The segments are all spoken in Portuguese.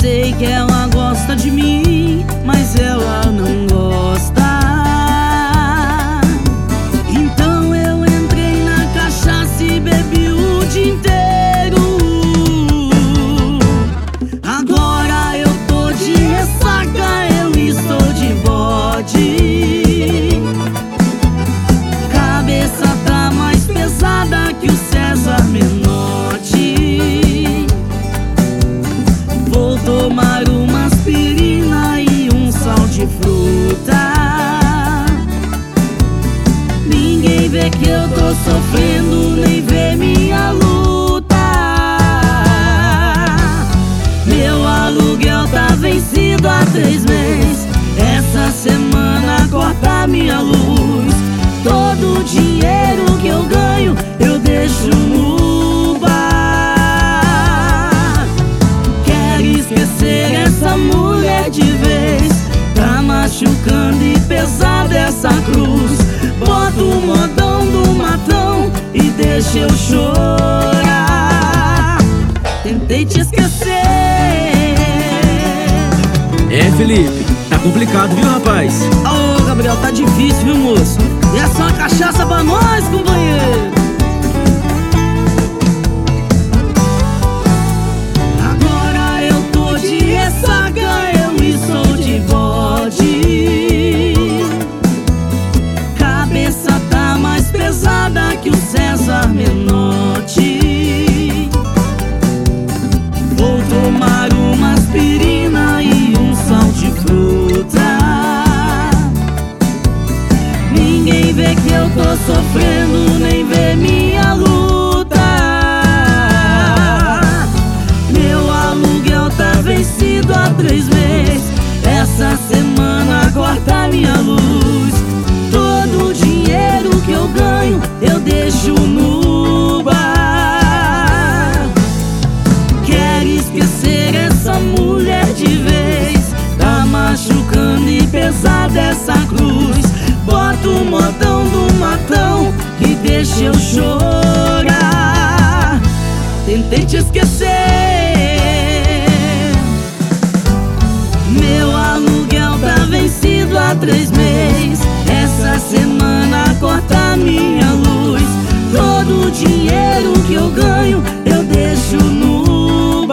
sei que ela gosta de mim, mas ela não gosta. Então eu entrei na cachaça e bebi o dia inteiro. Agora eu tô de ressaca, eu estou de bode. Cabeça tá mais pesada que o César Menotti. Vou tomar uma aspirina e um sal de fruta. Ninguém vê que eu tô sofrendo, nem vê minha luta. Meu aluguel tá vencido há 3 meses. Essa semana corta minha luz. Todo o dinheiro que eu ganho eu deixo no bar. Quero esquecer essa mulher de vez. Tá machucando e pesada essa cruz. Bota o modão do matão e deixa eu chorar. Tentei te esquecer. É, Felipe, tá complicado, viu, rapaz? Ô, Gabriel, tá difícil, viu, moço? E é só uma cachaça pra nós, companheiro. Agora eu tô de ressaca, eu estou de bode. Cabeça tá mais pesada que o César Menotti. Vou tomar uma aspirina e um sal de fruta. Ninguém vê que eu tô sofrendo, nem vê minha luta. Meu aluguel tá vencido há 3 meses. Essa semana corta minha luz. Todo o dinheiro que eu ganho eu deixo no bar. Quero esquecer essa mulher de vez. Tá machucando e pesada essa cruz. Bota o modão do matão e deixa eu chorar. Tentei te esquecer. Meu aluguel tá vencido há 3 meses. Essa semana corta minha luz. Todo o dinheiro que eu ganho eu deixo no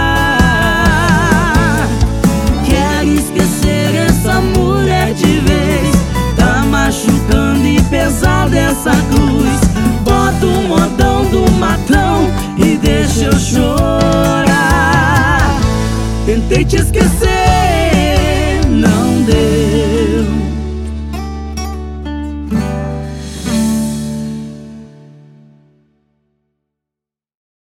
bar. Quero esquecer essa mulher de vez. Tá machucando e pesada essa cruz. Bota o modão do matão e deixa eu chorar. Tentei te esquecer, não